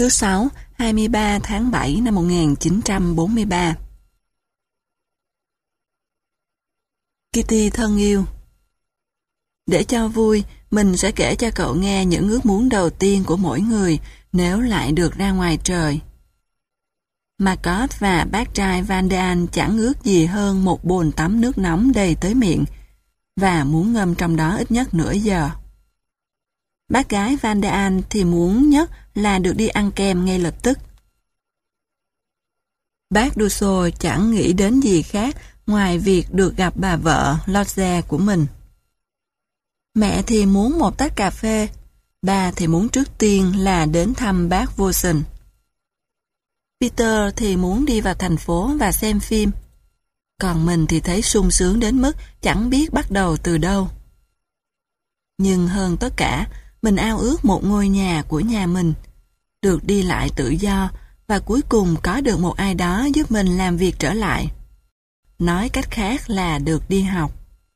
Thứ Sáu, 23 tháng 7 năm 1943. Kitty thân yêu, để cho vui, mình sẽ kể cho cậu nghe những ước muốn đầu tiên của mỗi người nếu lại được ra ngoài trời. Margot và bác trai Van de An chẳng ước gì hơn một bồn tắm nước nóng đầy tới miệng và muốn ngâm trong đó ít nhất nửa giờ. Bác gái Van de An thì muốn nhất là được đi ăn kem ngay lập tức. Bác Dusso chẳng nghĩ đến gì khác ngoài việc được gặp bà vợ Lodge của mình. Mẹ thì muốn một tách cà phê, bà thì muốn trước tiên là đến thăm bác Wilson. Peter thì muốn đi vào thành phố và xem phim, còn mình thì thấy sung sướng đến mức chẳng biết bắt đầu từ đâu. Nhưng hơn tất cả, mình ao ước một ngôi nhà của nhà mình, được đi lại tự do và cuối cùng có được một ai đó giúp mình làm việc trở lại. Nói cách khác là được đi học.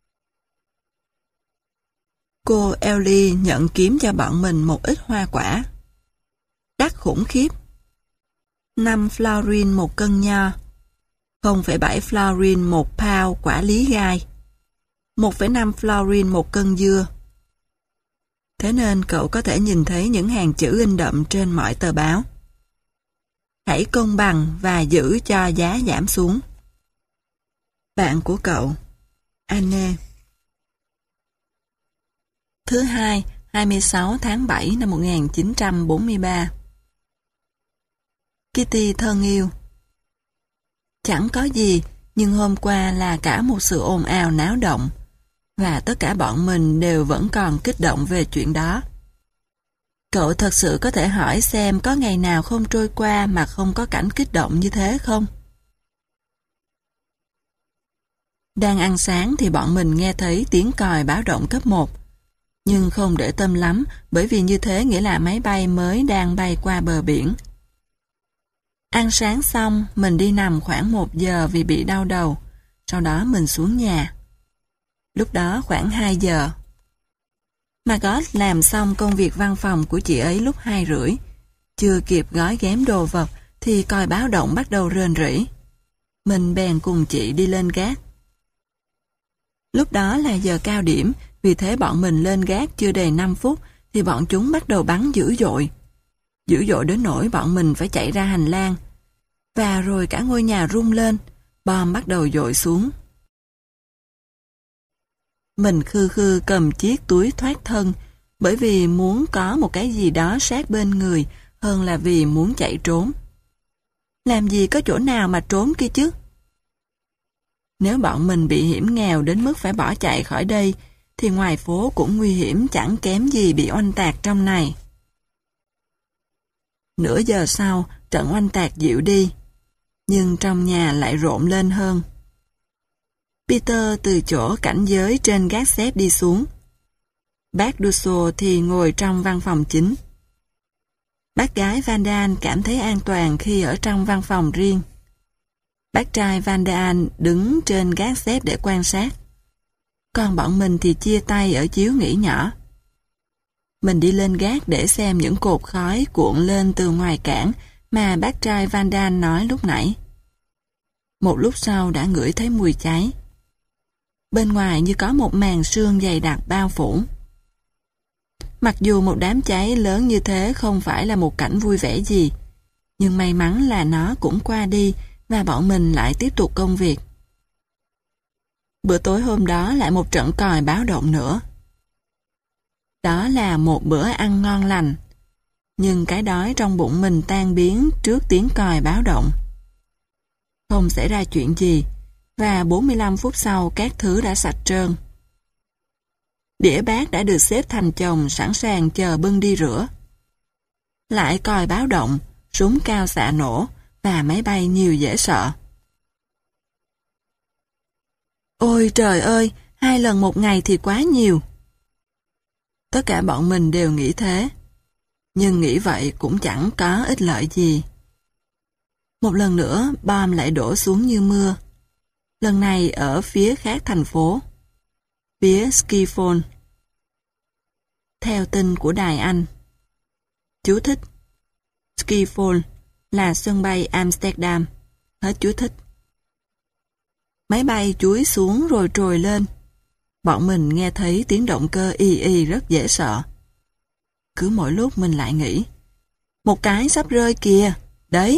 Cô Ellie nhận kiếm cho bọn mình một ít hoa quả. Đắt khủng khiếp. 5 florin một cân nho, 0,7 florin một pound quả lý gai, 1,5 florin một cân dưa. Thế nên cậu có thể nhìn thấy những hàng chữ in đậm trên mọi tờ báo. Hãy công bằng và giữ cho giá giảm xuống. Bạn của cậu, Anne. Thứ Hai, 26 tháng 7 năm 1943. Kitty thân yêu, chẳng có gì, nhưng hôm qua là cả một sự ồn ào náo động, và tất cả bọn mình đều vẫn còn kích động về chuyện đó. Cậu thật sự có thể hỏi xem có ngày nào không trôi qua mà không có cảnh kích động như thế không? Đang ăn sáng thì bọn mình nghe thấy tiếng còi báo động cấp 1, nhưng không để tâm lắm bởi vì như thế nghĩa là máy bay mới đang bay qua bờ biển. Ăn sáng xong, mình đi nằm khoảng 1 giờ vì bị đau đầu, sau đó mình xuống nhà. Lúc đó khoảng 2 giờ. Margot làm xong công việc văn phòng của chị ấy lúc 2:30. Chưa kịp gói ghém đồ vật thì còi báo động bắt đầu rền rỉ. Mình bèn cùng chị đi lên gác. Lúc đó là giờ cao điểm, vì thế bọn mình lên gác chưa đầy 5 phút thì bọn chúng bắt đầu bắn dữ dội. Dữ dội đến nỗi bọn mình phải chạy ra hành lang. Và rồi cả ngôi nhà rung lên, bom bắt đầu dội xuống. Mình khư khư cầm chiếc túi thoát thân, bởi vì muốn có một cái gì đó sát bên người hơn là vì muốn chạy trốn. Làm gì có chỗ nào mà trốn kia chứ? Nếu bọn mình bị hiểm nghèo đến mức phải bỏ chạy khỏi đây, thì ngoài phố cũng nguy hiểm chẳng kém gì bị oanh tạc trong này. Nửa giờ sau, trận oanh tạc dịu đi, nhưng trong nhà lại rộn lên hơn. Peter từ chỗ cảnh giới trên gác xếp đi xuống. Bác Dusso thì ngồi trong văn phòng chính. Bác gái Van de An cảm thấy an toàn khi ở trong văn phòng riêng. Bác trai Van de An đứng trên gác xếp để quan sát. Còn bọn mình thì chia tay ở chiếu nghỉ nhỏ. Mình đi lên gác để xem những cột khói cuộn lên từ ngoài cảng mà bác trai Van de An nói lúc nãy. Một lúc sau đã ngửi thấy mùi cháy. Bên ngoài như có một màn sương dày đặc bao phủ. Mặc dù một đám cháy lớn như thế không phải là một cảnh vui vẻ gì, nhưng may mắn là nó cũng qua đi và bọn mình lại tiếp tục công việc. Bữa tối hôm đó lại một trận còi báo động nữa. Đó là một bữa ăn ngon lành, nhưng cái đói trong bụng mình tan biến trước tiếng còi báo động. Không xảy ra chuyện gì, và 45 phút sau các thứ đã sạch trơn. Đĩa bát đã được xếp thành chồng sẵn sàng chờ bưng đi rửa. Lại còi báo động, súng cao xạ nổ và máy bay nhiều dễ sợ. Ôi trời ơi, 2 lần một ngày thì quá nhiều. Tất cả bọn mình đều nghĩ thế, nhưng nghĩ vậy cũng chẳng có ích lợi gì. Một lần nữa, bom lại đổ xuống như mưa. Lần này ở phía khác thành phố, phía Skiphone. Theo tin của Đài Anh. Chú thích: Schiphol là sân bay Amsterdam. Hết chú thích. Máy bay chúi xuống rồi trồi lên. Bọn mình nghe thấy tiếng động cơ y y rất dễ sợ. Cứ mỗi lúc mình lại nghĩ, một cái sắp rơi kìa, đấy.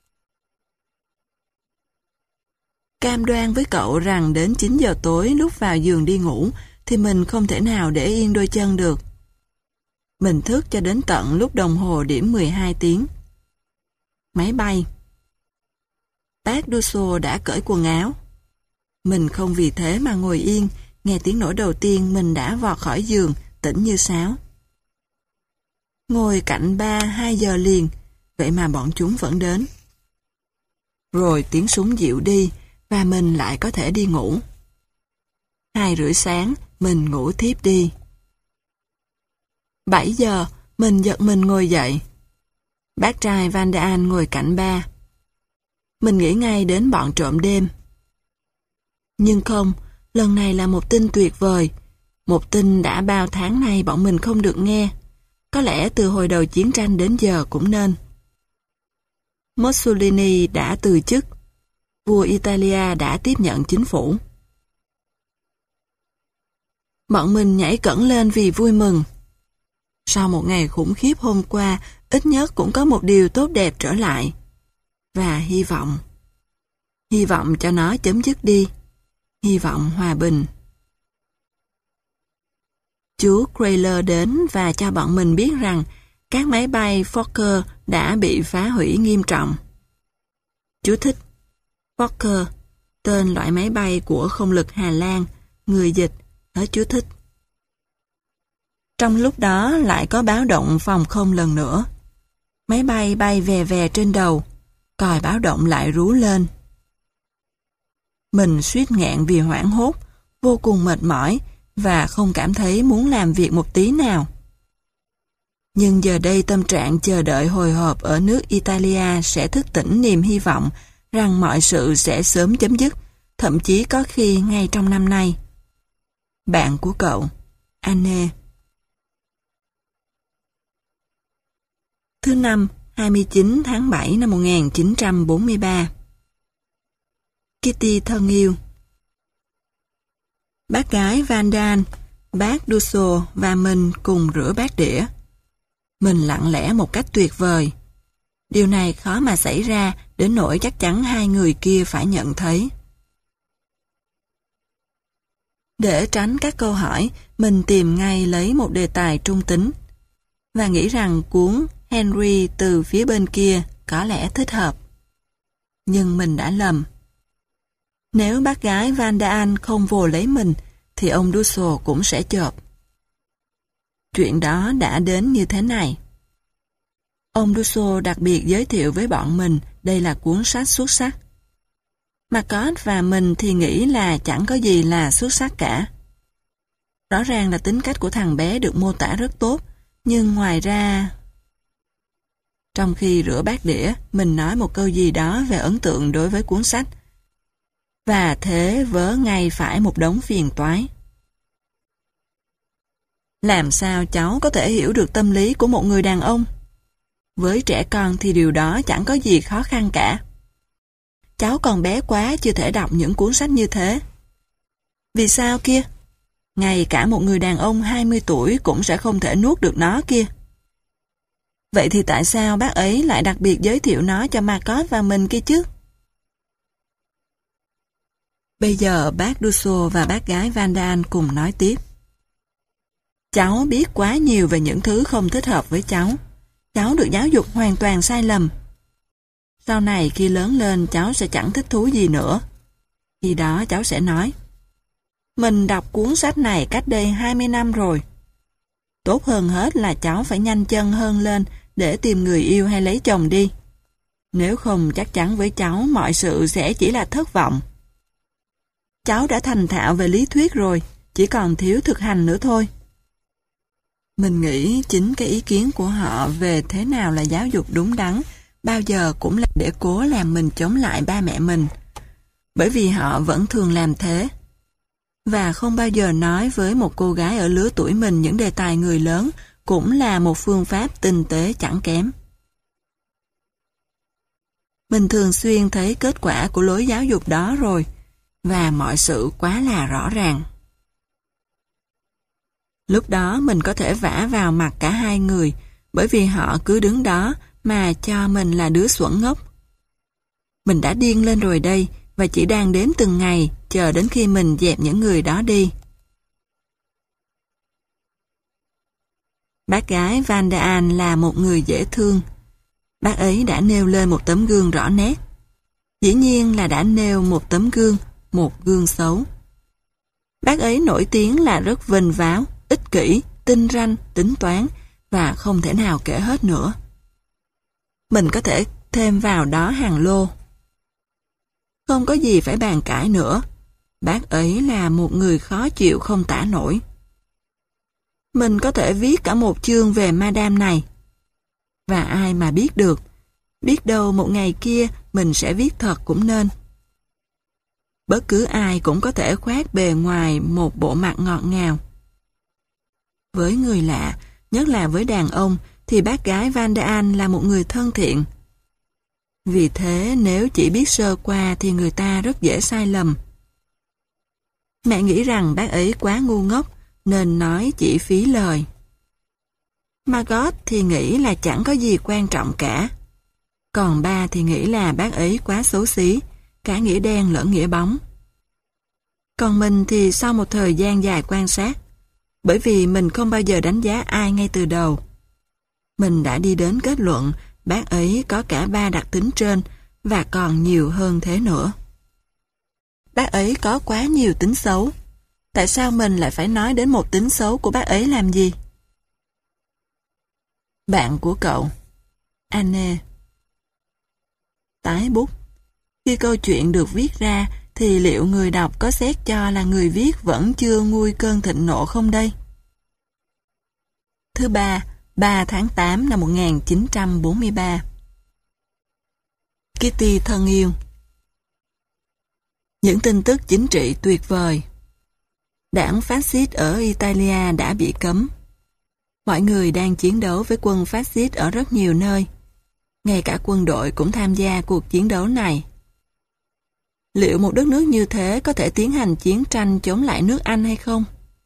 Cam đoan với cậu rằng đến 9 giờ tối lúc vào giường đi ngủ thì mình không thể nào để yên đôi chân được. Mình thức cho đến tận lúc đồng hồ điểm 12 tiếng. Máy bay. Bác Dusso đã cởi quần áo. Mình không vì thế mà ngồi yên, nghe tiếng nổ đầu tiên mình đã vọt khỏi giường, tỉnh như sáo. Ngồi cạnh ba 2 giờ liền, vậy mà bọn chúng vẫn đến. Rồi tiếng súng dịu đi, và mình lại có thể đi ngủ. 2:30 sáng, mình ngủ thiếp đi. 7 giờ, mình giật mình ngồi dậy. Bác trai Van de An ngồi cạnh ba. Mình nghĩ ngay đến bọn trộm đêm. Nhưng không, lần này là một tin tuyệt vời. Một tin đã bao tháng nay bọn mình không được nghe. Có lẽ từ hồi đầu chiến tranh đến giờ cũng nên. Mussolini đã từ chức. Vua Italia đã tiếp nhận chính phủ. Bọn mình nhảy cẫng lên vì vui mừng. Sau một ngày khủng khiếp hôm qua, ít nhất cũng có một điều tốt đẹp trở lại. Và hy vọng. Hy vọng cho nó chấm dứt đi. Hy vọng hòa bình. Chú Crayler đến và cho bọn mình biết rằng các máy bay Fokker đã bị phá hủy nghiêm trọng. Chú thích. Fokker, tên loại máy bay của không lực Hà Lan, người dịch, hết chú thích. Trong lúc đó lại có báo động phòng không lần nữa. Máy bay bay vè vè trên đầu, còi báo động lại rú lên. Mình suýt nghẹn vì hoảng hốt, vô cùng mệt mỏi và không cảm thấy muốn làm việc một tí nào. Nhưng giờ đây tâm trạng chờ đợi hồi hộp ở nước Italia sẽ thức tỉnh niềm hy vọng rằng mọi sự sẽ sớm chấm dứt, thậm chí có khi ngay trong năm nay. Bạn của cậu, Anne. Thứ năm, 29 tháng 7 năm 1943. Kitty thân yêu. Bác gái Van Dan, bác Dusso và mình cùng rửa bát đĩa. Mình lặng lẽ một cách tuyệt vời. Điều này khó mà xảy ra đến nỗi chắc chắn hai người kia phải nhận thấy. Để tránh các câu hỏi, mình tìm ngay lấy một đề tài trung tính và nghĩ rằng cuốn Henry từ phía bên kia có lẽ thích hợp. Nhưng mình đã lầm. Nếu bác gái Van de An không vồ lấy mình, thì ông Dusso cũng sẽ chộp. Chuyện đó đã đến như thế này. Ông Dusso đặc biệt giới thiệu với bọn mình đây là cuốn sách xuất sắc. Marcos và mình thì nghĩ là chẳng có gì là xuất sắc cả. Rõ ràng là tính cách của thằng bé được mô tả rất tốt, nhưng ngoài ra... Trong khi rửa bát đĩa, mình nói một câu gì đó về ấn tượng đối với cuốn sách. Và thế vớ ngay phải một đống phiền toái. Làm sao cháu có thể hiểu được tâm lý của một người đàn ông? Với trẻ con thì điều đó chẳng có gì khó khăn cả. Cháu còn bé quá chưa thể đọc những cuốn sách như thế. Vì sao kia? Ngay cả một người đàn ông 20 tuổi cũng sẽ không thể nuốt được nó kia. Vậy thì tại sao bác ấy lại đặc biệt giới thiệu nó cho Marcos và mình kia chứ? Bây giờ bác Dusso và bác gái Van de An cùng nói tiếp. Cháu biết quá nhiều về những thứ không thích hợp với cháu. Cháu được giáo dục hoàn toàn sai lầm. Sau này khi lớn lên cháu sẽ chẳng thích thú gì nữa. Khi đó cháu sẽ nói, mình đọc cuốn sách này cách đây 20 năm rồi. Tốt hơn hết là cháu phải nhanh chân hơn lên để tìm người yêu hay lấy chồng đi. Nếu không chắc chắn với cháu mọi sự sẽ chỉ là thất vọng. Cháu đã thành thạo về lý thuyết rồi, chỉ còn thiếu thực hành nữa thôi. Mình nghĩ chính cái ý kiến của họ về thế nào là giáo dục đúng đắn bao giờ cũng là để cố làm mình chống lại ba mẹ mình. Bởi vì họ vẫn thường làm thế. Và không bao giờ nói với một cô gái ở lứa tuổi mình những đề tài người lớn cũng là một phương pháp tinh tế chẳng kém. Mình thường xuyên thấy kết quả của lối giáo dục đó rồi, và mọi sự quá là rõ ràng. Lúc đó mình có thể vả vào mặt cả hai người, bởi vì họ cứ đứng đó mà cho mình là đứa xuẩn ngốc. Mình đã điên lên rồi đây, và chỉ đang đếm từng ngày, chờ đến khi mình dẹp những người đó đi. Bác gái Van der Aan là một người dễ thương. Bác ấy đã nêu lên một tấm gương rõ nét. Dĩ nhiên là đã nêu một tấm gương, một gương xấu. Bác ấy nổi tiếng là rất vênh váo, ích kỷ, tinh ranh, tính toán và không thể nào kể hết nữa. Mình có thể thêm vào đó hàng lô. Không có gì phải bàn cãi nữa. Bác ấy là một người khó chịu không tả nổi. Mình có thể viết cả một chương về Madame này. Và ai mà biết được, biết đâu một ngày kia mình sẽ viết thật cũng nên. Bất cứ ai cũng có thể khoác bề ngoài một bộ mặt ngọt ngào. Với người lạ, nhất là với đàn ông, thì bác gái Van der Aan là một người thân thiện. Vì thế nếu chỉ biết sơ qua thì người ta rất dễ sai lầm. Mẹ nghĩ rằng bác ấy quá ngu ngốc nên nói chỉ phí lời. Margot thì nghĩ là chẳng có gì quan trọng cả. Còn ba thì nghĩ là bác ấy quá xấu xí, cả nghĩa đen lẫn nghĩa bóng. Còn mình thì sau một thời gian dài quan sát, bởi vì mình không bao giờ đánh giá ai ngay từ đầu, mình đã đi đến kết luận bác ấy có cả ba đặc tính trên và còn nhiều hơn thế nữa. Bác ấy có quá nhiều tính xấu. Tại sao mình lại phải nói đến một tính xấu của bác ấy làm gì? Bạn của cậu, Anne. Tái bút. Khi câu chuyện được viết ra, thì liệu người đọc có xét cho là người viết vẫn chưa nguôi cơn thịnh nộ không đây? Thứ ba, 3 tháng 8 năm 1943. Kitty thân yêu. Những tin tức chính trị tuyệt vời. Đảng phát xít ở Italia đã bị cấm. Mọi người đang chiến đấu với quân phát xít ở rất nhiều nơi. Ngay cả quân đội cũng tham gia cuộc chiến đấu này. Liệu một đất nước như thế có thể tiến hành chiến tranh chống lại nước Anh hay không?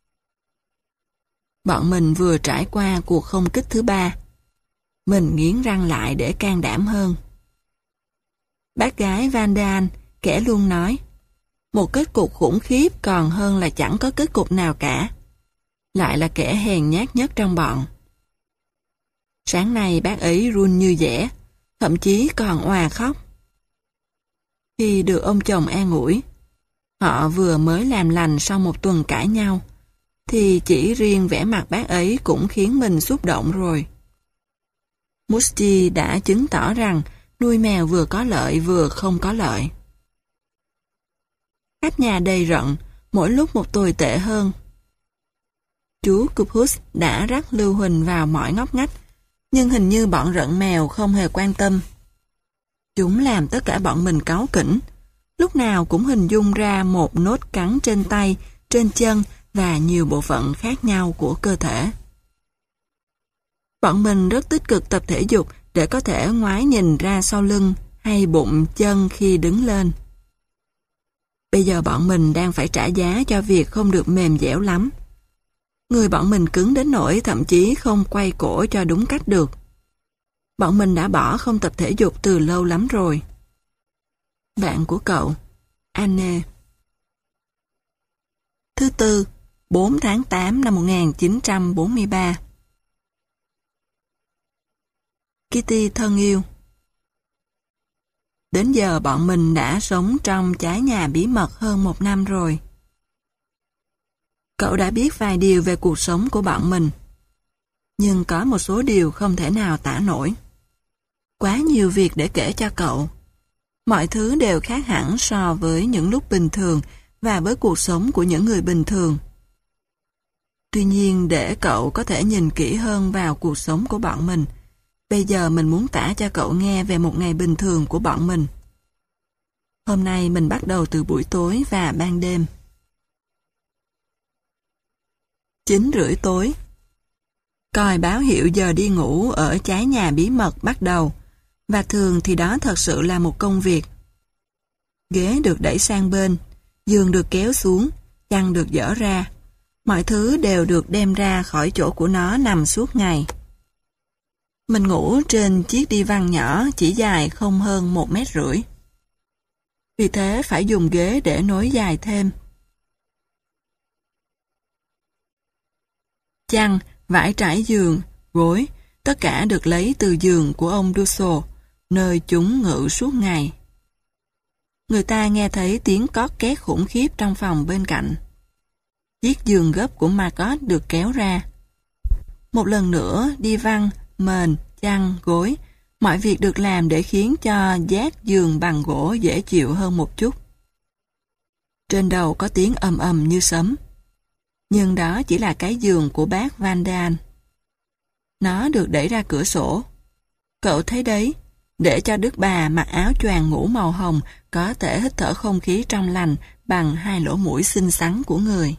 Bọn mình vừa trải qua cuộc không kích thứ ba. Mình nghiến răng lại để can đảm hơn. Bác gái Van der Aan, kẻ luôn nói, một kết cục khủng khiếp còn hơn là chẳng có kết cục nào cả. Lại là kẻ hèn nhát nhất trong bọn. Sáng nay bác ấy run như dẻ, thậm chí còn òa khóc. Khi được ông chồng an ủi, họ vừa mới làm lành sau một tuần cãi nhau, thì chỉ riêng vẻ mặt bác ấy cũng khiến mình xúc động rồi. Musti đã chứng tỏ rằng nuôi mèo vừa có lợi vừa không có lợi. Khách nhà đầy rận, mỗi lúc một tồi tệ hơn. Chú Cupus đã rắc lưu huỳnh vào mọi ngóc ngách, nhưng hình như bọn rận mèo không hề quan tâm. Chúng làm tất cả bọn mình cáu kỉnh, lúc nào cũng hình dung ra một nốt cắn trên tay, trên chân và nhiều bộ phận khác nhau của cơ thể. Bọn mình rất tích cực tập thể dục để có thể ngoái nhìn ra sau lưng hay bụng chân khi đứng lên. Bây giờ bọn mình đang phải trả giá cho việc không được mềm dẻo lắm. Người bọn mình cứng đến nỗi thậm chí không quay cổ cho đúng cách được. Bọn mình đã bỏ không tập thể dục từ lâu lắm rồi. Bạn của cậu, Anne. Thứ tư, 4 tháng 8 năm 1943. Kitty thân yêu. Đến giờ bọn mình đã sống trong trái nhà bí mật hơn 1 năm rồi. Cậu đã biết vài điều về cuộc sống của bọn mình. Nhưng có một số điều không thể nào tả nổi. Quá nhiều việc để kể cho cậu. Mọi thứ đều khác hẳn so với những lúc bình thường và với cuộc sống của những người bình thường. Tuy nhiên để cậu có thể nhìn kỹ hơn vào cuộc sống của bọn mình, bây giờ mình muốn tả cho cậu nghe về một ngày bình thường của bọn mình. Hôm nay mình bắt đầu từ buổi tối và ban đêm. 9:30 tối. Còi báo hiệu giờ đi ngủ ở trái nhà bí mật bắt đầu, Và thường thì đó thật sự là một công việc. Ghế được đẩy sang bên, giường được kéo xuống, chăn được dỡ ra. Mọi thứ đều được đem ra khỏi chỗ của nó nằm suốt ngày. Mình ngủ trên chiếc đi văn nhỏ chỉ dài không hơn 1,5 mét. Vì thế phải dùng ghế để nối dài thêm. Chăn, vải trải giường, gối, tất cả được lấy từ giường của ông Dussel, nơi chúng ngự suốt ngày. Người ta nghe thấy tiếng cót két khủng khiếp trong phòng bên cạnh. Chiếc giường gấp của Margot được kéo ra. Một lần nữa, đi văn, mền, chăn, gối, mọi việc được làm để khiến cho giác giường bằng gỗ dễ chịu hơn một chút. Trên đầu có tiếng ầm ầm như sấm. Nhưng đó chỉ là cái giường của bác Van Daan. Nó được đẩy ra cửa sổ. Cậu thấy đấy, để cho Đức bà mặc áo choàng ngủ màu hồng có thể hít thở không khí trong lành bằng 2 lỗ mũi xinh xắn của người.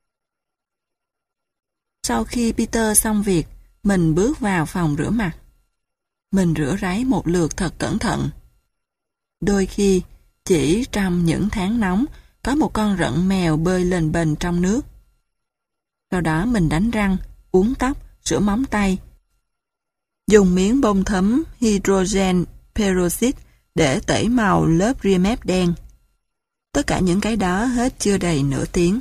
Sau khi Peter xong việc, mình bước vào phòng rửa mặt. Mình rửa ráy một lượt thật cẩn thận. Đôi khi, chỉ trong những tháng nóng, có một con rận mèo bơi lềnh bềnh trong nước. Sau đó mình đánh răng, uốn tóc, sửa móng tay. Dùng miếng bông thấm hydrogen peroxide để tẩy màu lớp ria mép đen. Tất cả những cái đó hết chưa đầy nửa tiếng.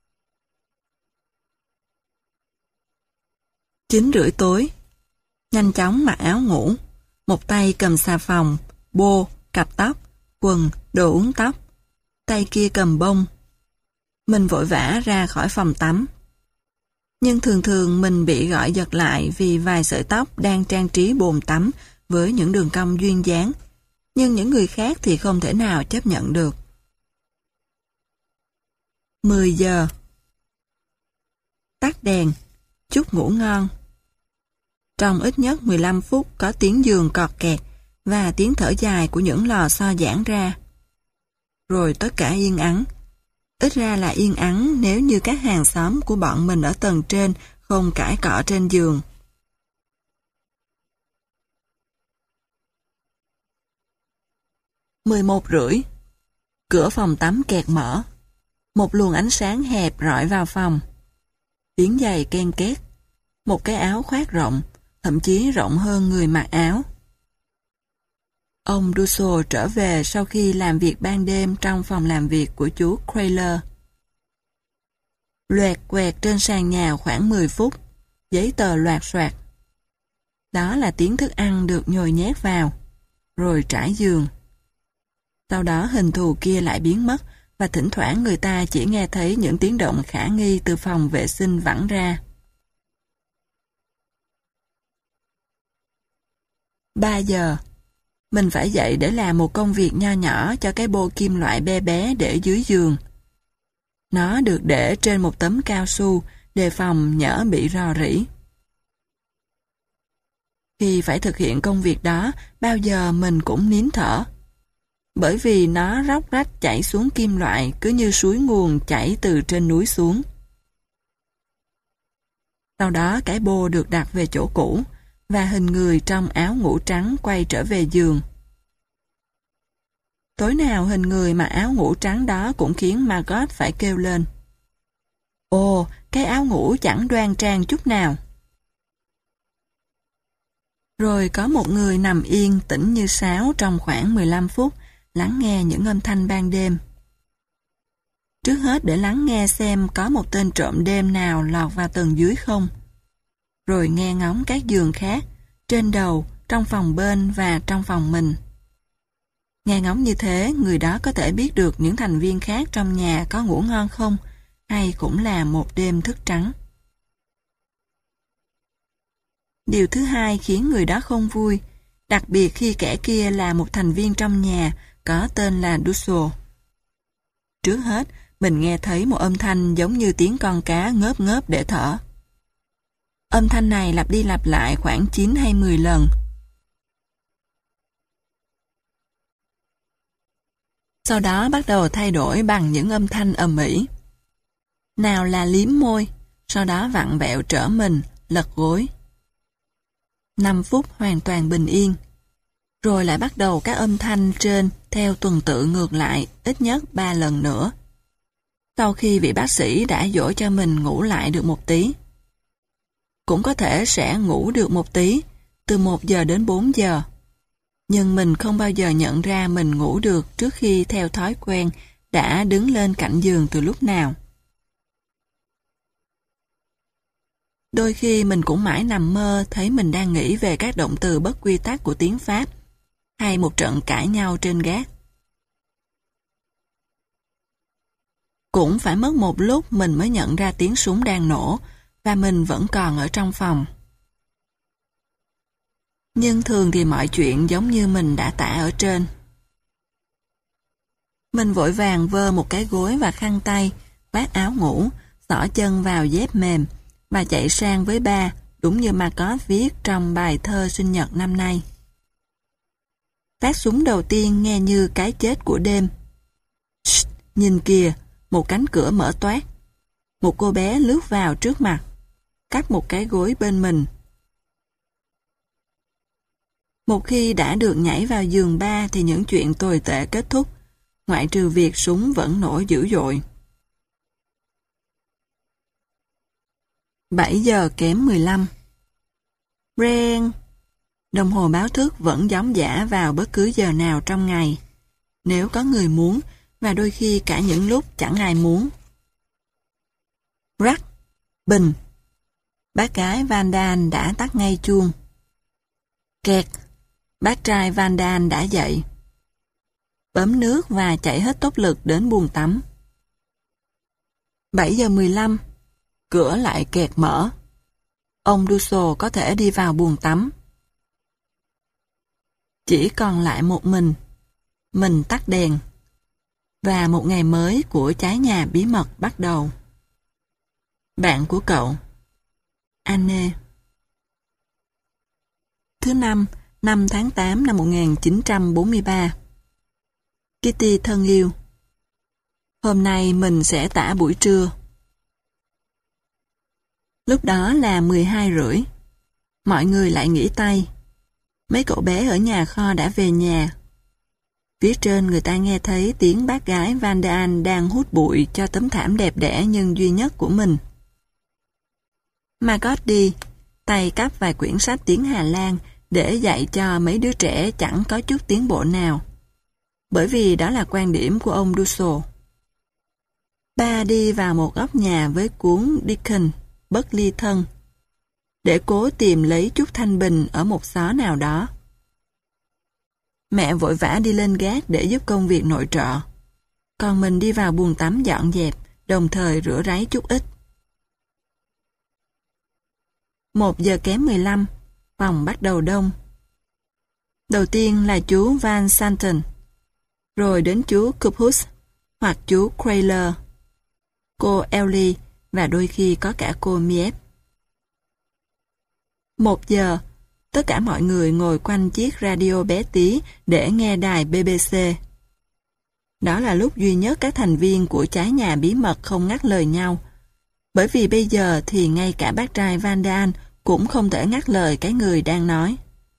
9:30 tối. Nhanh chóng mặc áo ngủ. Một tay cầm xà phòng, bô, cặp tóc, quần, đồ uốn tóc. Tay kia cầm bông. Mình vội vã ra khỏi phòng tắm. Nhưng thường thường mình bị gọi giật lại vì vài sợi tóc đang trang trí bồn tắm với những đường cong duyên dáng. Nhưng những người khác thì không thể nào chấp nhận được. 10 giờ. Tắt đèn. Chúc ngủ ngon. Trong ít nhất 15 phút có tiếng giường cọt kẹt và tiếng thở dài của những lò xo giãn ra. Rồi tất cả yên ắng. Ít ra là yên ắng nếu như các hàng xóm của bọn mình ở tầng trên không cãi cọ trên giường. Mười 11:30. Cửa phòng tắm kẹt mở. Một luồng ánh sáng hẹp rọi vào phòng. Tiếng giày ken két. Một cái áo khoác rộng, thậm chí rộng hơn người mặc áo. Ông Dussel trở về sau khi làm việc ban đêm trong phòng làm việc của chú Crayler. Loẹt quẹt trên sàn nhà khoảng 10 phút, giấy tờ loạt soạt. Đó là tiếng thức ăn được nhồi nhét vào, rồi trải giường. Sau đó hình thù kia lại biến mất và thỉnh thoảng người ta chỉ nghe thấy những tiếng động khả nghi từ phòng vệ sinh vẳng ra. 3 giờ. Mình phải dậy để làm một công việc nho nhỏ cho cái bô kim loại bé bé để dưới giường. Nó được để trên một tấm cao su, đề phòng nhỡ bị rò rỉ. Khi phải thực hiện công việc đó, bao giờ mình cũng nín thở. Bởi vì nó róc rách chảy xuống kim loại cứ như suối nguồn chảy từ trên núi xuống. Sau đó cái bô được đặt về chỗ cũ, và hình người trong áo ngủ trắng quay trở về giường. Tối nào hình người mặc áo ngủ trắng đó cũng khiến Margot phải kêu lên. Ồ, cái áo ngủ chẳng đoan trang chút nào. Rồi có một người nằm yên tĩnh như sáo trong khoảng 15 phút, lắng nghe những âm thanh ban đêm. Trước hết để lắng nghe xem có một tên trộm đêm nào lọt vào tầng dưới không. Rồi nghe ngóng các giường khác, trên đầu, trong phòng bên và trong phòng mình. Nghe ngóng như thế, người đó có thể biết được những thành viên khác trong nhà có ngủ ngon không, hay cũng là một đêm thức trắng. Điều thứ hai khiến người đó không vui, đặc biệt khi kẻ kia là một thành viên trong nhà có tên là Dussel. Trước hết, mình nghe thấy một âm thanh giống như tiếng con cá ngớp ngớp để thở. Âm thanh này lặp đi lặp lại khoảng 9 hay 10 lần. Sau đó bắt đầu thay đổi bằng những âm thanh ầm ĩ. Nào là liếm môi, sau đó vặn vẹo trở mình, lật gối. 5 phút hoàn toàn bình yên. Rồi lại bắt đầu các âm thanh trên theo tuần tự ngược lại ít nhất 3 lần nữa. Sau khi vị bác sĩ đã dỗ cho mình ngủ lại được một tí. Cũng có thể sẽ ngủ được một tí, từ 1 giờ đến 4 giờ. Nhưng mình không bao giờ nhận ra mình ngủ được trước khi theo thói quen đã đứng lên cạnh giường từ lúc nào. Đôi khi mình cũng mãi nằm mơ thấy mình đang nghĩ về các động từ bất quy tắc của tiếng Pháp hay một trận cãi nhau trên gác. Cũng phải mất một lúc mình mới nhận ra tiếng súng đang nổ và mình vẫn còn ở trong phòng. Nhưng thường thì mọi chuyện giống như mình đã tả ở trên. Mình vội vàng vơ một cái gối và khăn tay, vác áo ngủ, xỏ chân vào dép mềm và chạy sang với ba, đúng như Margot viết trong bài thơ sinh nhật năm nay. Phát súng đầu tiên nghe như cái chết của đêm. Shh, nhìn kìa, một cánh cửa mở toác. Một cô bé lướt vào trước mặt, cắt một cái gối bên mình. Một khi đã được nhảy vào giường ba thì những chuyện tồi tệ kết thúc, ngoại trừ việc súng vẫn nổ dữ dội. 7 giờ kém 15. Reng! Đồng hồ báo thức vẫn gióng giã vào bất cứ giờ nào trong ngày, nếu có người muốn, và đôi khi cả những lúc chẳng ai muốn. Rắc! Bình! Bác gái Van Dan đã tắt ngay chuông. Kẹt! Bác trai Van Dan đã dậy. Bấm nước và chạy hết tốc lực đến buồng tắm. 7 giờ 15. Cửa lại kẹt mở. Ông Dussel có thể đi vào buồng tắm. Chỉ còn lại một mình tắt đèn. Và một ngày mới của trái nhà bí mật bắt đầu. Bạn của cậu, Anne. Thứ năm, 5 tháng 8 năm 1943. Kitty thân yêu, hôm nay mình sẽ tả buổi trưa. Lúc đó là 12:30. Mọi người lại nghỉ tay. Mấy cậu bé ở nhà kho đã về nhà. Phía trên người ta nghe thấy tiếng bác gái Van Dan đang hút bụi cho tấm thảm đẹp đẽ nhưng duy nhất của mình. Margot đi, tay cắp vài quyển sách tiếng Hà Lan để dạy cho mấy đứa trẻ chẳng có chút tiến bộ nào. Bởi vì đó là quan điểm của ông Dussel. Ba đi vào một góc nhà với cuốn Dickens, bất ly thân, để cố tìm lấy chút thanh bình ở một xó nào đó. Mẹ vội vã đi lên gác để giúp công việc nội trợ. Còn mình đi vào buồng tắm dọn dẹp, đồng thời rửa ráy chút ít. 1 giờ kém 15, phòng bắt đầu đông. Đầu tiên là chú Van Santen, rồi đến chú Cupus hoặc chú Crayler, cô Ellie và đôi khi có cả cô Miep. 1 giờ, tất cả mọi người ngồi quanh chiếc radio bé tí để nghe đài BBC. Đó là lúc duy nhất các thành viên của trái nhà bí mật không ngắt lời nhau, bởi vì bây giờ thì ngay cả bác trai Van Dan cũng không thể ngắt lời cái người đang nói.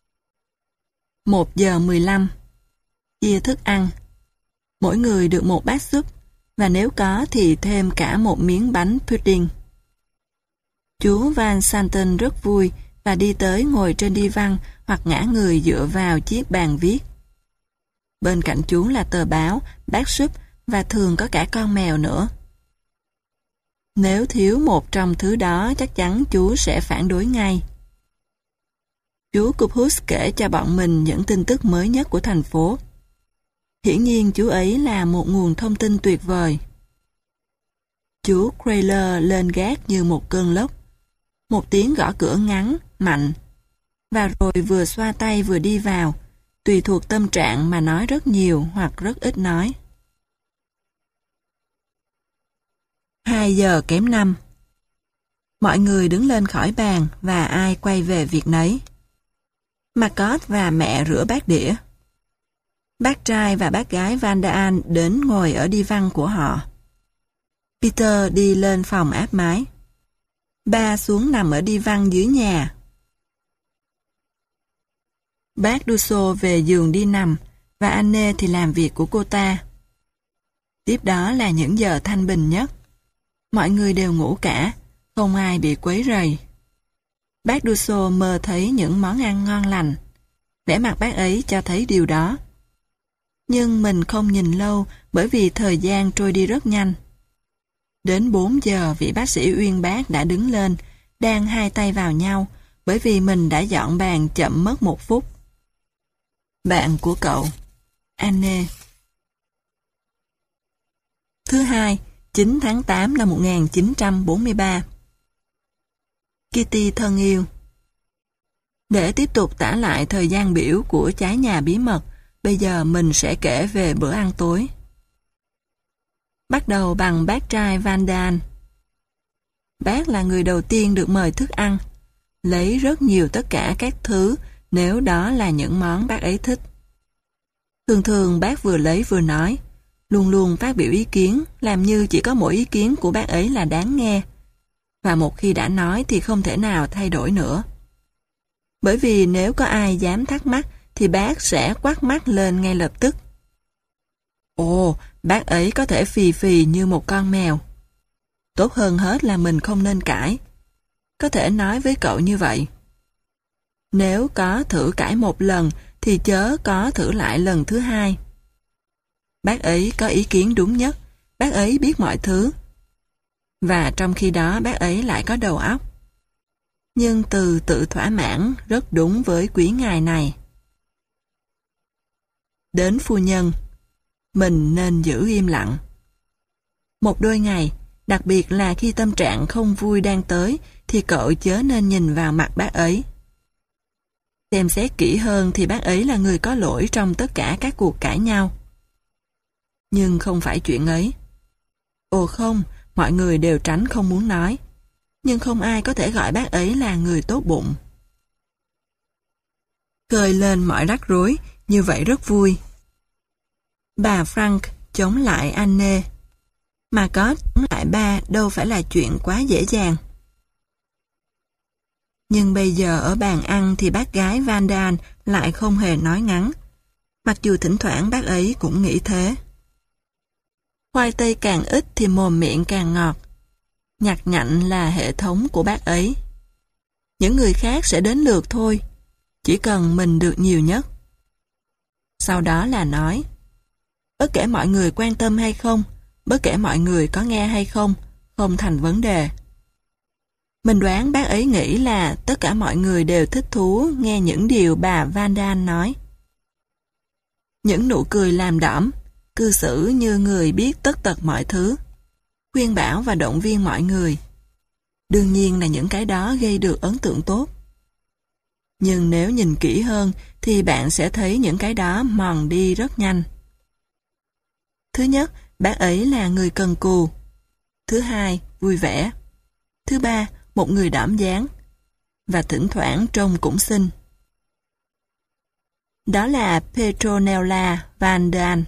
1 giờ 15. Chia thức ăn. Mỗi người được một bát súp, và nếu có thì thêm cả một miếng bánh pudding. Chú Van Santen rất vui và đi tới ngồi trên đi văn hoặc ngã người dựa vào chiếc bàn viết. Bên cạnh chú là tờ báo, bát súp và thường có cả con mèo nữa. Nếu thiếu một trong thứ đó chắc chắn chú sẽ phản đối ngay. Chú Cupus kể cho bọn mình những tin tức mới nhất của thành phố. Hiển nhiên chú ấy là một nguồn thông tin tuyệt vời. Chú Crayler lên gác như một cơn lốc. Một tiếng gõ cửa ngắn, mạnh. Và rồi vừa xoa tay vừa đi vào, tùy thuộc tâm trạng mà nói rất nhiều hoặc rất ít nói. 2 giờ kém 5. Mọi người đứng lên khỏi bàn và ai quay về việc nấy. Margot và mẹ rửa bát đĩa. Bác trai và bác gái Van Dan đến ngồi ở đi văn của họ. Peter đi lên phòng áp mái. Ba xuống nằm ở đi văn dưới nhà. Bác Dusso về giường đi nằm, và Anne thì làm việc của cô ta. Tiếp đó là những giờ thanh bình nhất. Mọi người đều ngủ cả, không ai bị quấy rầy. Bác Dusso mơ thấy những món ăn ngon lành. Vẻ mặt bác ấy cho thấy điều đó. Nhưng mình không nhìn lâu bởi vì thời gian trôi đi rất nhanh. Đến 4 giờ vị bác sĩ uyên bác đã đứng lên, đang hai tay vào nhau, bởi vì mình đã dọn bàn chậm mất 1 phút. Bạn của cậu, Anne. Thứ hai, 9 tháng 8 năm 1943. Kitty thân yêu. Để tiếp tục tả lại thời gian biểu của trái nhà bí mật, bây giờ mình sẽ kể về bữa ăn tối. Bắt đầu bằng bác trai Van Daan. Bác là người đầu tiên được mời thức ăn, lấy rất nhiều tất cả các thứ nếu đó là những món bác ấy thích. Thường thường bác vừa lấy vừa nói, luôn luôn phát biểu ý kiến, làm như chỉ có mỗi ý kiến của bác ấy là đáng nghe. Và một khi đã nói thì không thể nào thay đổi nữa. Bởi vì nếu có ai dám thắc mắc thì bác sẽ quát mắt lên ngay lập tức. Ồ, bác ấy có thể phì phì như một con mèo. Tốt hơn hết là mình không nên cãi. Có thể nói với cậu như vậy. Nếu có thử cãi một lần thì chớ có thử lại lần thứ hai. Bác ấy có ý kiến đúng nhất, bác ấy biết mọi thứ. Và trong khi đó bác ấy lại có đầu óc. Nhưng từ tự thỏa mãn rất đúng với quý ngài này. Đến phu nhân, mình nên giữ im lặng. Một đôi ngày, đặc biệt là khi tâm trạng không vui đang tới, thì cậu chớ nên nhìn vào mặt bác ấy. Xem xét kỹ hơn thì bác ấy là người có lỗi trong tất cả các cuộc cãi nhau. Nhưng không phải chuyện ấy. Ồ không, mọi người đều tránh không muốn nói. Nhưng không ai có thể gọi bác ấy là người tốt bụng. Khơi lên mọi rắc rối, như vậy rất vui. Bà Frank chống lại Anne. Mà có chống lại ba đâu phải là chuyện quá dễ dàng. Nhưng bây giờ ở bàn ăn thì bác gái Van Daan lại không hề nói ngắn. Mặc dù thỉnh thoảng bác ấy cũng nghĩ thế. Khoai tây càng ít thì mồm miệng càng ngọt. Nhặt nhạnh là hệ thống của bác ấy. Những người khác sẽ đến lượt thôi, chỉ cần mình được nhiều nhất. Sau đó là nói, bất kể mọi người quan tâm hay không, bất kể mọi người có nghe hay không, không thành vấn đề. Mình đoán bác ấy nghĩ là tất cả mọi người đều thích thú nghe những điều bà Van Daan nói. Những nụ cười làm đỏm, cư xử như người biết tất tật mọi thứ, khuyên bảo và động viên mọi người. Đương nhiên là những cái đó gây được ấn tượng tốt. Nhưng nếu nhìn kỹ hơn thì bạn sẽ thấy những cái đó mòn đi rất nhanh. Thứ nhất, bác ấy là người cần cù. Thứ hai, vui vẻ. Thứ ba, một người đảm dáng. Và thỉnh thoảng trông cũng xinh. Đó là Petronella Van Daan.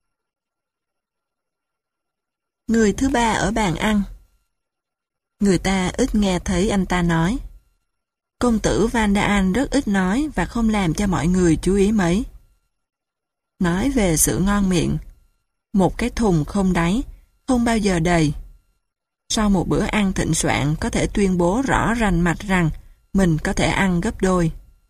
Người thứ ba ở bàn ăn. Người ta ít nghe thấy anh ta nói. Công tử Van Daan rất ít nói và không làm cho mọi người chú ý mấy. Nói về sự ngon miệng. Một cái thùng không đáy, không bao giờ đầy. Sau một bữa ăn thịnh soạn có thể tuyên bố rõ rành mạch rằng mình có thể ăn gấp đôi.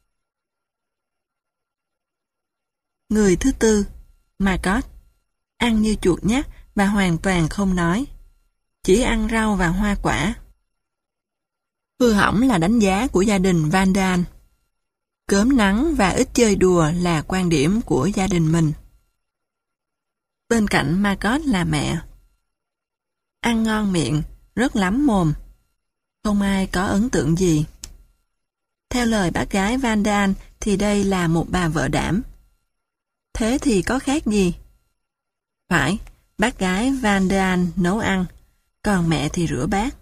Người thứ tư, Margot, ăn như chuột nhắt và hoàn toàn không nói. Chỉ ăn rau và hoa quả. Hư hỏng là đánh giá của gia đình Van Daan. Cớm nắng và ít chơi đùa là quan điểm của gia đình mình. Bên cạnh Margot là mẹ. Ăn ngon miệng, rất lắm mồm. Không ai có ấn tượng gì. Theo lời bác gái Van Daan thì đây là một bà vợ đảm. Thế thì có khác gì? Phải, bác gái Van Daan nấu ăn, còn mẹ thì rửa bát.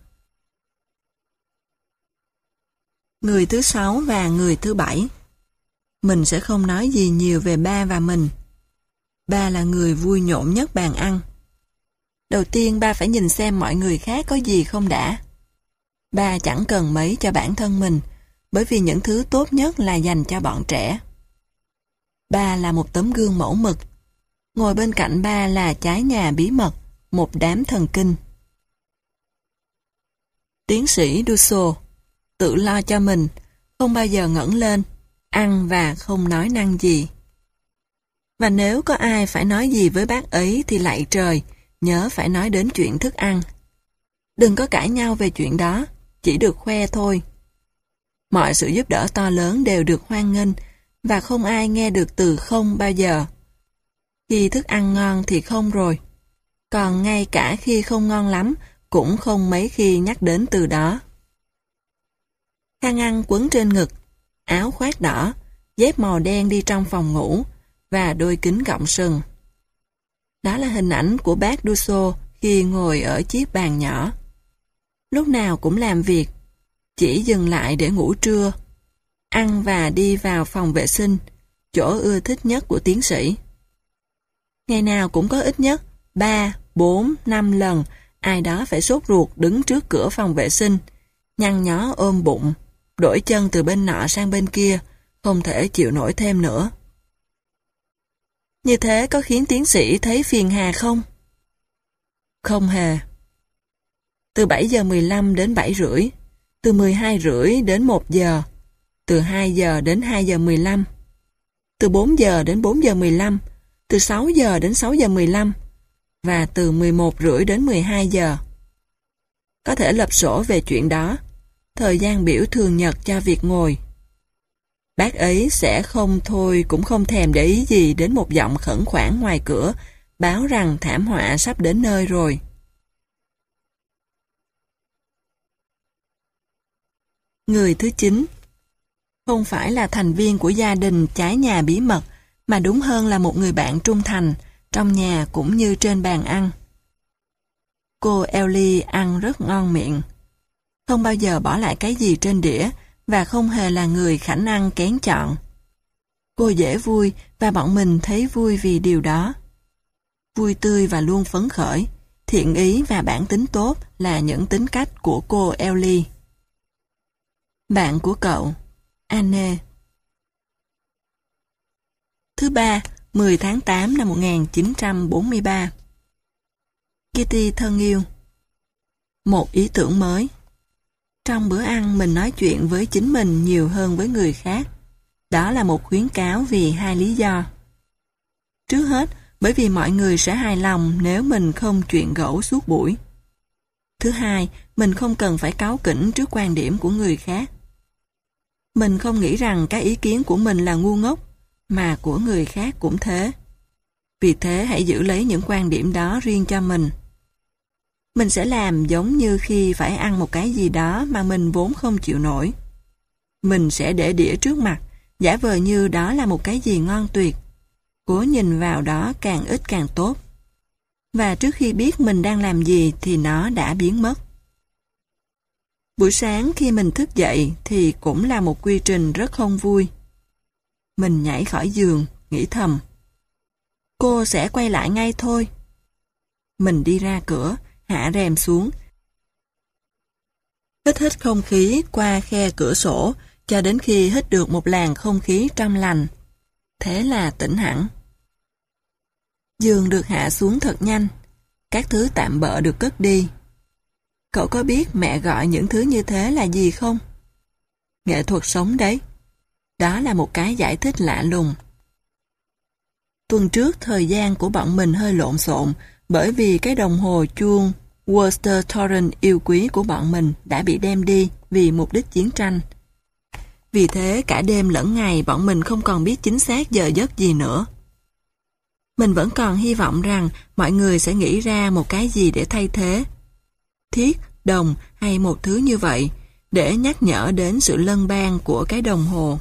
Người thứ 6 và người thứ 7. Mình sẽ không nói gì nhiều về ba và mình. Ba là người vui nhộn nhất bàn ăn. Đầu tiên ba phải nhìn xem mọi người khác có gì không đã. Ba chẳng cần mấy cho bản thân mình, bởi vì những thứ tốt nhất là dành cho bọn trẻ. Ba là một tấm gương mẫu mực. Ngồi bên cạnh ba là trái nhà bí mật, một đám thần kinh. Tiến sĩ Dussel tự lo cho mình, không bao giờ ngẩng lên, ăn và không nói năng gì. Và nếu có ai phải nói gì với bác ấy thì lạy trời, nhớ phải nói đến chuyện thức ăn. Đừng có cãi nhau về chuyện đó, chỉ được khoe thôi. Mọi sự giúp đỡ to lớn đều được hoan nghênh, và không ai nghe được từ không bao giờ. Khi thức ăn ngon thì không rồi. Còn ngay cả khi không ngon lắm, cũng không mấy khi nhắc đến từ đó. Khăn ăn quấn trên ngực, áo khoác đỏ, dép màu đen đi trong phòng ngủ, và đôi kính gọng sừng. Đó là hình ảnh của bác Dussel khi ngồi ở chiếc bàn nhỏ. Lúc nào cũng làm việc, chỉ dừng lại để ngủ trưa, ăn và đi vào phòng vệ sinh, chỗ ưa thích nhất của tiến sĩ. Ngày nào cũng có ít nhất 3, 4, 5 lần ai đó phải sốt ruột đứng trước cửa phòng vệ sinh, nhăn nhó ôm bụng, đổi chân từ bên nọ sang bên kia, không thể chịu nổi thêm nữa. Như thế có khiến tiến sĩ thấy phiền hà không? Không hề. Từ 7 giờ 15 đến 7 rưỡi, từ 12 rưỡi đến 1 giờ, từ 2 giờ đến 2 giờ 15, từ 4 giờ đến 4 giờ 15, từ 6 giờ đến 6 giờ 15, và từ 11 rưỡi đến 12 giờ. Có thể lập sổ về chuyện đó, thời gian biểu thường nhật cho việc ngồi. Bác ấy sẽ không thôi cũng không thèm để ý gì đến một giọng khẩn khoản ngoài cửa, báo rằng thảm họa sắp đến nơi rồi. Người thứ 9 không phải là thành viên của gia đình trái nhà bí mật, mà đúng hơn là một người bạn trung thành, trong nhà cũng như trên bàn ăn. Cô Ellie ăn rất ngon miệng, không bao giờ bỏ lại cái gì trên đĩa, và không hề là người khảnh ăn kén chọn. Cô dễ vui, và bọn mình thấy vui vì điều đó. Vui tươi và luôn phấn khởi, thiện ý và bản tính tốt là những tính cách của cô Ellie. Bạn của cậu, Anne. Thứ ba, 10 tháng 8 năm 1943. Kitty thân yêu. Một ý tưởng mới. Trong bữa ăn mình nói chuyện với chính mình nhiều hơn với người khác. Đó là một khuyến cáo vì hai lý do. Trước hết, bởi vì mọi người sẽ hài lòng nếu mình không chuyện gẫu suốt buổi. Thứ hai, mình không cần phải cáu kỉnh trước quan điểm của người khác. Mình không nghĩ rằng cái ý kiến của mình là ngu ngốc, mà của người khác cũng thế. Vì thế hãy giữ lấy những quan điểm đó riêng cho mình. Mình sẽ làm giống như khi phải ăn một cái gì đó mà mình vốn không chịu nổi. Mình sẽ để đĩa trước mặt, giả vờ như đó là một cái gì ngon tuyệt. Cố nhìn vào đó càng ít càng tốt. Và trước khi biết mình đang làm gì thì nó đã biến mất. Buổi sáng khi mình thức dậy thì cũng là một quy trình rất không vui. Mình nhảy khỏi giường, nghĩ thầm. Cô sẽ quay lại ngay thôi. Mình đi ra cửa, hạ rèm xuống. Hít không khí qua khe cửa sổ cho đến khi hít được một làn không khí trong lành. Thế là tỉnh hẳn. Giường được hạ xuống thật nhanh. Các thứ tạm bợ được cất đi. Cậu có biết mẹ gọi những thứ như thế là gì không? Nghệ thuật sống đấy. Đó là một cái giải thích lạ lùng. Tuần trước thời gian của bọn mình hơi lộn xộn bởi vì cái đồng hồ chuông Worcester Torrent yêu quý của bọn mình đã bị đem đi vì mục đích chiến tranh. Vì thế cả đêm lẫn ngày bọn mình không còn biết chính xác giờ giấc gì nữa. Mình vẫn còn hy vọng rằng mọi người sẽ nghĩ ra một cái gì để thay thế. Thiết, đồng hay một thứ như vậy để nhắc nhở đến sự lân ban của cái đồng hồ.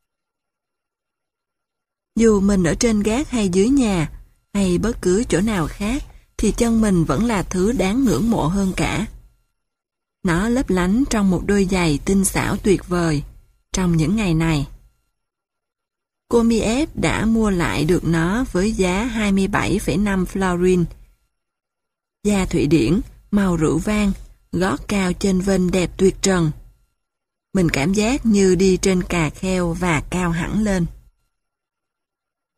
Dù mình ở trên gác hay dưới nhà hay bất cứ chỗ nào khác thì chân mình vẫn là thứ đáng ngưỡng mộ hơn cả. Nó lấp lánh trong một đôi giày tinh xảo tuyệt vời trong những ngày này. Cô Miep đã mua lại được nó với giá 27,5 florin. Da Thụy Điển, màu rượu vang, gót cao chênh vênh đẹp tuyệt trần. Mình cảm giác như đi trên cà kheo và cao hẳn lên.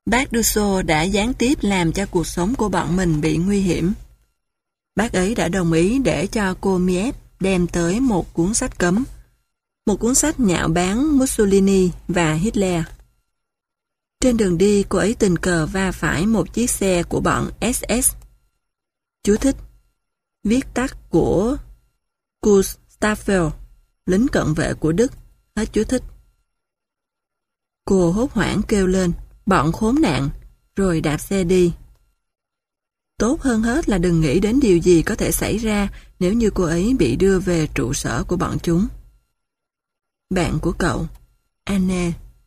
Bác Dusso đã gián tiếp làm cho cuộc sống của bọn mình bị nguy hiểm. Bác ấy đã đồng ý để cho cô Miep đem tới một cuốn sách cấm, một cuốn sách nhạo báng Mussolini và Hitler. Trên đường đi, cô ấy tình cờ va phải một chiếc xe của bọn SS. Chú thích: viết tắt của Kuhstapel, lính cận vệ của Đức. Hết chú thích. Cô hốt hoảng kêu lên, bọn khốn nạn, rồi đạp xe đi. Tốt hơn hết là đừng nghĩ đến điều gì có thể xảy ra nếu như cô ấy bị đưa về trụ sở của bọn chúng. Bạn của cậu, Anne.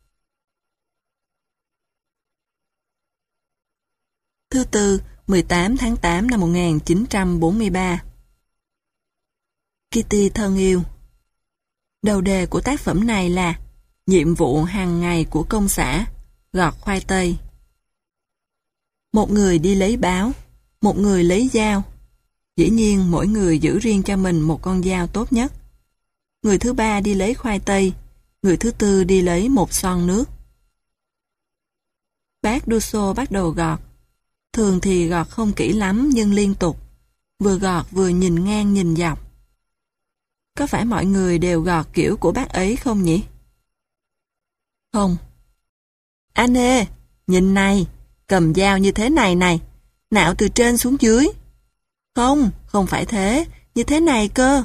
Thứ Tư, 18 tháng 8 năm 1943. Kitty thân yêu. Đầu đề của tác phẩm này là nhiệm vụ hàng ngày của công xã, gọt khoai tây. Một người đi lấy báo, một người lấy dao. Dĩ nhiên mỗi người giữ riêng cho mình một con dao tốt nhất. Người thứ ba đi lấy khoai tây, người thứ tư đi lấy một son nước. Bác Dusso bắt đầu gọt. Thường thì gọt không kỹ lắm nhưng liên tục, vừa gọt vừa nhìn ngang nhìn dọc. Có phải mọi người đều gọt kiểu của bác ấy không nhỉ? Không. Anne, nhìn này, cầm dao như thế này này, nạo từ trên xuống dưới. Không, không phải thế, như thế này cơ.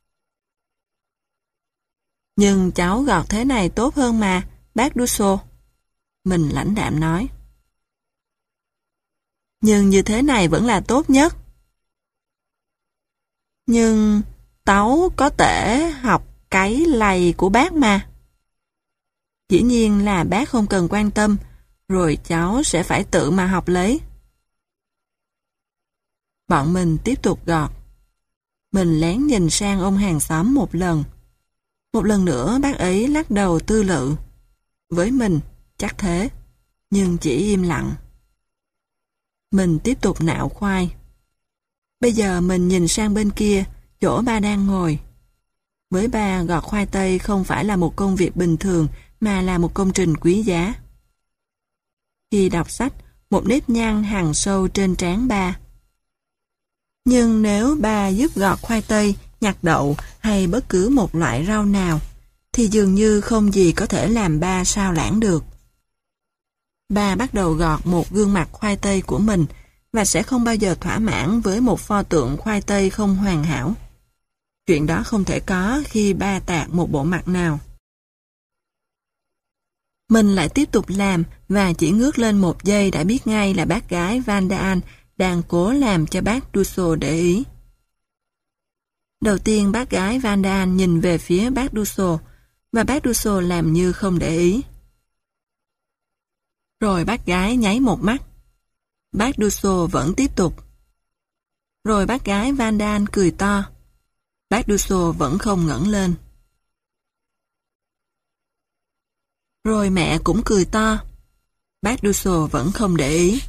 Nhưng cháu gọt thế này tốt hơn mà, bác Dusso. Mình lãnh đạm nói. Nhưng như thế này vẫn là tốt nhất. Nhưng Táu có thể học cái lầy của bác mà. Dĩ nhiên là bác không cần quan tâm, rồi cháu sẽ phải tự mà học lấy. Bọn mình tiếp tục gọt. Mình lén nhìn sang ông hàng xóm một lần. Một lần nữa bác ấy lắc đầu tư lự. Với mình, chắc thế, nhưng chỉ im lặng. Mình tiếp tục nạo khoai. Bây giờ mình nhìn sang bên kia, chỗ ba đang ngồi. Với ba, gọt khoai tây không phải là một công việc bình thường, mà là một công trình quý giá. Khi đọc sách, một nếp nhăn hằn sâu trên trán ba. Nhưng nếu ba giúp gọt khoai tây, nhặt đậu hay bất cứ một loại rau nào, thì dường như không gì có thể làm ba sao lãng được. Ba bắt đầu gọt một gương mặt khoai tây của mình và sẽ không bao giờ thỏa mãn với một pho tượng khoai tây không hoàn hảo. Chuyện đó không thể có khi ba tạc một bộ mặt nào. Mình lại tiếp tục làm và chỉ ngước lên một giây đã biết ngay là bác gái Van der An đang cố làm cho bác Dusso để ý. Đầu tiên bác gái Van der An nhìn về phía bác Dusso và bác Dusso làm như không để ý. Rồi bác gái nháy một mắt. Bác Dusso vẫn tiếp tục. Rồi bác gái Van der An cười to. Bác Dusso vẫn không ngẩng lên. Rồi mẹ cũng cười to. Bác Dusso vẫn không để ý.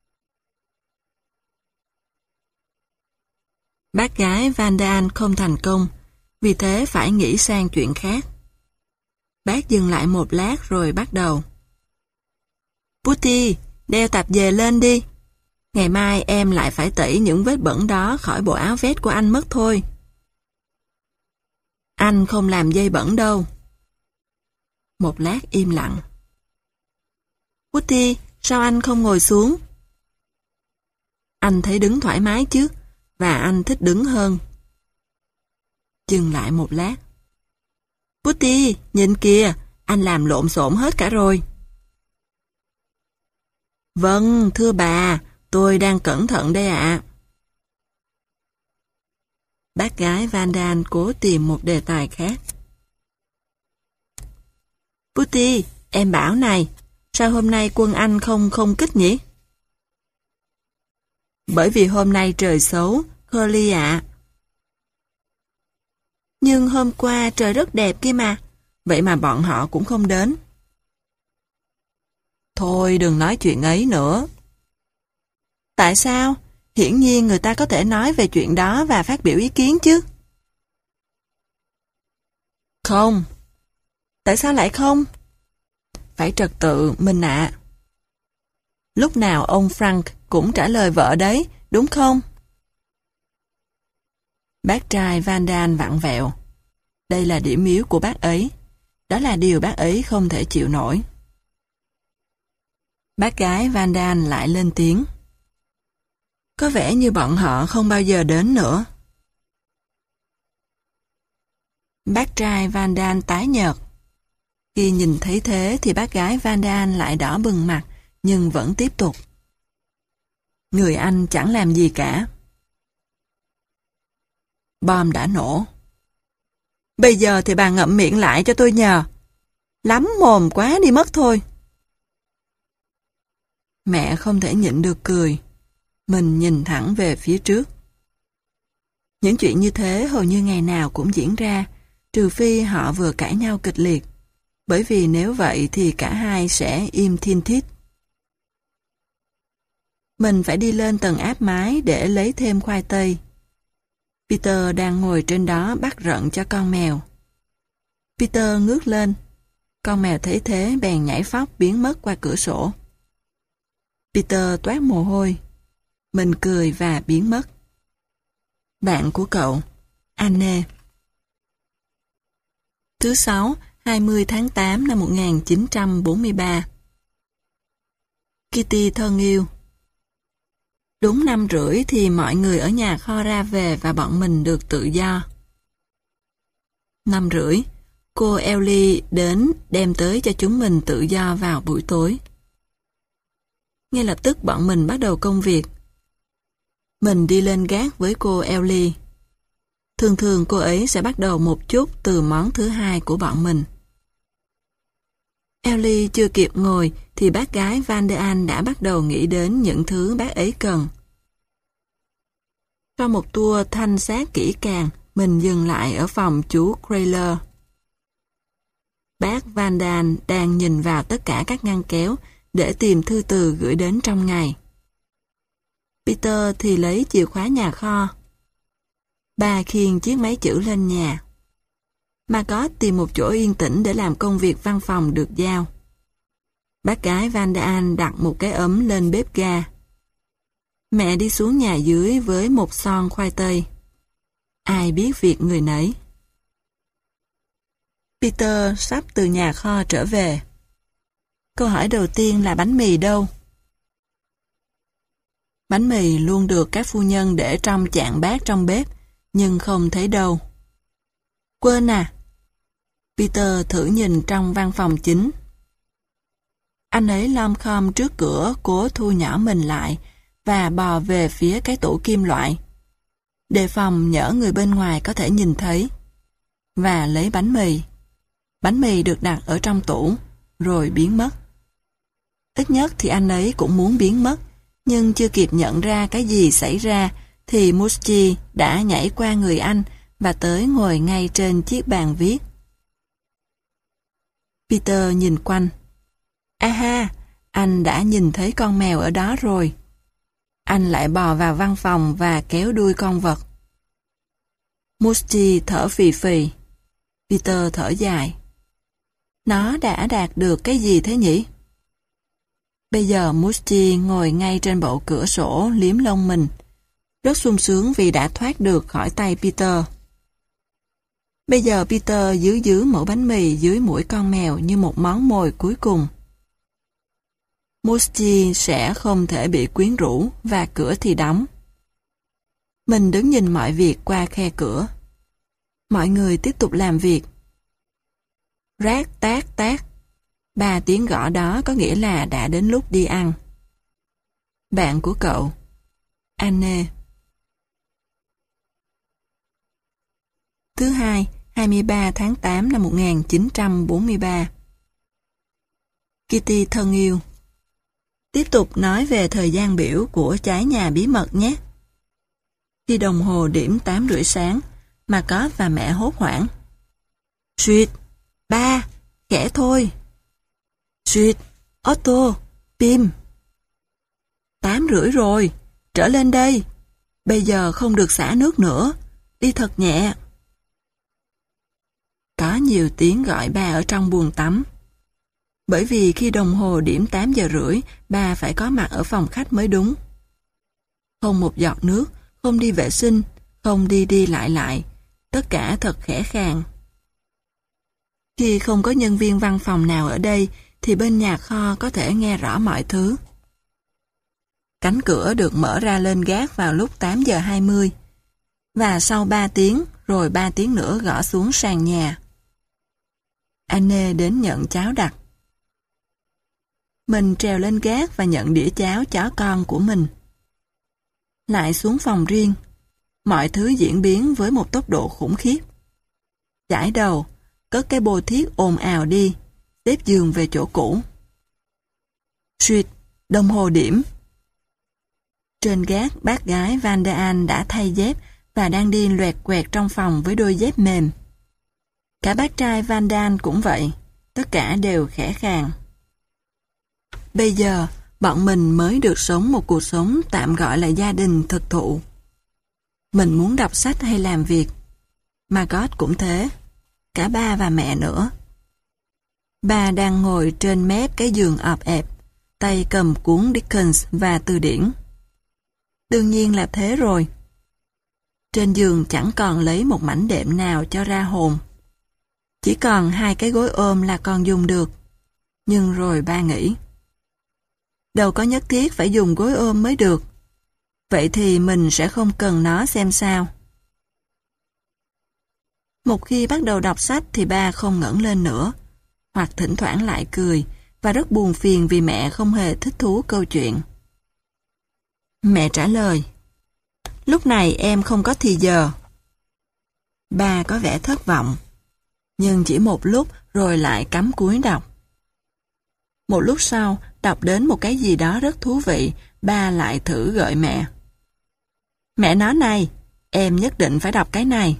Bác gái Van der An không thành công, vì thế phải nghĩ sang chuyện khác. Bác dừng lại một lát rồi bắt đầu. Putti, đeo tạp dề lên đi. Ngày mai em lại phải tẩy những vết bẩn đó khỏi bộ áo vest của anh mất thôi. Anh không làm dây bẩn đâu. Một lát im lặng. Putti, sao anh không ngồi xuống? Anh thấy đứng thoải mái chứ, và anh thích đứng hơn. Dừng lại một lát. Putti, nhìn kìa, anh làm lộn xộn hết cả rồi. Vâng, thưa bà, tôi đang cẩn thận đây ạ. Bác gái Van der An cố tìm một đề tài khác. Putti, em bảo này, sao hôm nay quân anh không kích nhỉ? Bởi vì hôm nay trời xấu, Curly ạ. Nhưng hôm qua trời rất đẹp kia mà, vậy mà bọn họ cũng không đến. Thôi đừng nói chuyện ấy nữa. Tại sao? Hiển nhiên người ta có thể nói về chuyện đó và phát biểu ý kiến chứ. Không. Tại sao lại không? Phải trật tự, mình ạ. Lúc nào ông Frank cũng trả lời vợ đấy, đúng không? Bác trai Van Daan vặn vẹo. Đây là điểm yếu của bác ấy. Đó là điều bác ấy không thể chịu nổi. Bác gái Van Daan lại lên tiếng. Có vẻ như bọn họ không bao giờ đến nữa. Bác trai Van Daan tái nhợt. Khi nhìn thấy thế thì bác gái Van Daan lại đỏ bừng mặt, nhưng vẫn tiếp tục. Người anh chẳng làm gì cả. Bom đã nổ. Bây giờ thì bà ngậm miệng lại cho tôi nhờ. Lắm mồm quá đi mất thôi. Mẹ không thể nhịn được cười. Mình nhìn thẳng về phía trước. Những chuyện như thế hầu như ngày nào cũng diễn ra, trừ phi họ vừa cãi nhau kịch liệt. Bởi vì nếu vậy thì cả hai sẽ im thin thít. Mình phải đi lên tầng áp mái để lấy thêm khoai tây. Peter đang ngồi trên đó bắt rận cho con mèo. Peter ngước lên. Con mèo thấy thế bèn nhảy phóc biến mất qua cửa sổ. Peter toát mồ hôi. Mình cười và biến mất. Bạn của cậu, Anne. Thứ Sáu, 20 tháng 8 năm 1943. Kitty thân yêu. Đúng 5:30 thì mọi người ở nhà kho ra về và bọn mình được tự do. 5:30, cô Ellie đến đem tới cho chúng mình tự do vào buổi tối. Ngay lập tức bọn mình bắt đầu công việc. Mình đi lên gác với cô Ellie. Thường thường cô ấy sẽ bắt đầu một chút từ món thứ hai của bọn mình. Ellie chưa kịp ngồi thì bác gái Van Daan đã bắt đầu nghĩ đến những thứ bác ấy cần. Sau một tour thanh sát kỹ càng, mình dừng lại ở phòng chú Crayler. Bác Van Daan đang nhìn vào tất cả các ngăn kéo để tìm thư từ gửi đến trong ngày. Peter thì lấy chìa khóa nhà kho. Bà khiêng chiếc máy chữ lên nhà. Margot tìm một chỗ yên tĩnh để làm công việc văn phòng được giao. Bác gái Van Daan đặt một cái ấm lên bếp ga. Mẹ đi xuống nhà dưới với một son khoai tây. Ai biết việc người nấy. Peter sắp từ nhà kho trở về. Câu hỏi đầu tiên là bánh mì đâu? Bánh mì luôn được các phu nhân để trong chạn bát trong bếp, nhưng không thấy đâu. Quên à? Peter thử nhìn trong văn phòng chính. Anh ấy lom khom trước cửa cố thu nhỏ mình lại và bò về phía cái tủ kim loại, đề phòng nhỡ người bên ngoài có thể nhìn thấy, và lấy bánh mì. Bánh mì được đặt ở trong tủ, rồi biến mất. Ít nhất thì anh ấy cũng muốn biến mất, nhưng chưa kịp nhận ra cái gì xảy ra thì Muschi đã nhảy qua người anh và tới ngồi ngay trên chiếc bàn viết. Peter nhìn quanh. Aha, anh đã nhìn thấy con mèo ở đó rồi. Anh lại bò vào văn phòng và kéo đuôi con vật. Muschi thở phì phì. Peter thở dài. Nó đã đạt được cái gì thế nhỉ? Bây giờ Muschi ngồi ngay trên bộ cửa sổ liếm lông mình, rất sung sướng vì đã thoát được khỏi tay Peter. Bây giờ Peter giữ mẩu bánh mì dưới mũi con mèo như một món mồi cuối cùng. Muschi sẽ không thể bị quyến rũ và cửa thì đóng. Mình đứng nhìn mọi việc qua khe cửa. Mọi người tiếp tục làm việc. Rát tát tát. 3 tiếng gõ đó có nghĩa là đã đến lúc đi ăn. Bạn của cậu, Anne. Thứ Hai, 23 tháng 8 năm 1943. Kitty thân yêu. Tiếp tục nói về thời gian biểu của trái nhà bí mật nhé. Khi đồng hồ điểm 8:30 sáng, Margot và mẹ hốt hoảng. Suyệt, ba, khẽ thôi. Suyệt, Otto, Pim. 8:30 rồi, trở lên đây. Bây giờ không được xả nước nữa, đi thật nhẹ. Có nhiều tiếng gọi ba ở trong buồng tắm. Bởi vì khi đồng hồ điểm 8 giờ rưỡi, ba phải có mặt ở phòng khách mới đúng. Không một giọt nước, không đi vệ sinh, không đi đi lại lại, tất cả thật khẽ khàng. Khi không có nhân viên văn phòng nào ở đây, thì bên nhà kho có thể nghe rõ mọi thứ. Cánh cửa được mở ra lên gác vào lúc 8 giờ 20, và sau 3 tiếng, rồi 3 tiếng nữa gõ xuống sàn nhà. Anne đến nhận cháo đặt. Mình trèo lên gác và nhận đĩa cháo chó con của mình. Lại xuống phòng riêng, mọi thứ diễn biến với một tốc độ khủng khiếp. Chải đầu, cất cái bô thiết ồn ào đi, xếp giường về chỗ cũ. Suýt, đồng hồ điểm. Trên gác, bác gái Van der An đã thay dép và đang đi loẹt quẹt trong phòng với đôi dép mềm. Cả bác trai Van der An cũng vậy, tất cả đều khẽ khàng. Bây giờ, bọn mình mới được sống một cuộc sống tạm gọi là gia đình thực thụ. Mình muốn đọc sách hay làm việc. Margot cũng thế. Cả ba và mẹ nữa. Ba đang ngồi trên mép cái giường ọp ẹp, tay cầm cuốn Dickens và từ điển. Đương nhiên là thế rồi. Trên giường chẳng còn lấy một mảnh đệm nào cho ra hồn. Chỉ còn 2 cái gối ôm là còn dùng được. Nhưng rồi ba nghĩ, đâu có nhất thiết phải dùng gối ôm mới được. Vậy thì mình sẽ không cần nó xem sao. Một khi bắt đầu đọc sách thì ba không ngẩng lên nữa, hoặc thỉnh thoảng lại cười, và rất buồn phiền vì mẹ không hề thích thú câu chuyện. Mẹ trả lời, lúc này em không có thì giờ. Ba có vẻ thất vọng, nhưng chỉ một lúc rồi lại cắm cúi đọc. Một lúc sau, đọc đến một cái gì đó rất thú vị, ba lại thử gợi mẹ. Mẹ nói này, em nhất định phải đọc cái này.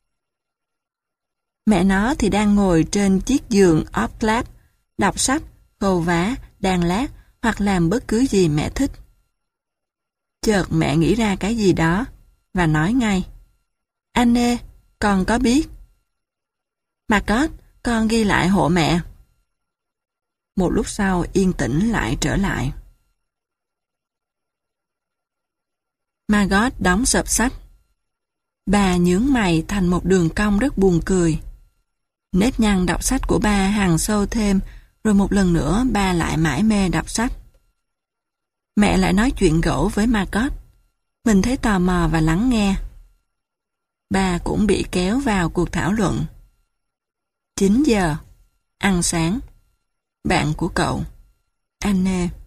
Mẹ nó thì đang ngồi trên chiếc giường ốp clap, đọc sách, khâu vá, đan lát hoặc làm bất cứ gì mẹ thích. Chợt mẹ nghĩ ra cái gì đó và nói ngay, Anne, con có biết. Margot, con ghi lại hộ mẹ. Một lúc sau yên tĩnh lại trở lại. Margot đóng sập sách. Bà nhướng mày thành một đường cong rất buồn cười. Nếp nhăn đọc sách của ba hằn sâu thêm, rồi một lần nữa ba lại mải mê đọc sách. Mẹ lại nói chuyện gẫu với Margot. Mình thấy tò mò và lắng nghe. Ba cũng bị kéo vào cuộc thảo luận. 9 giờ. Ăn sáng. Bạn của cậu. Anne.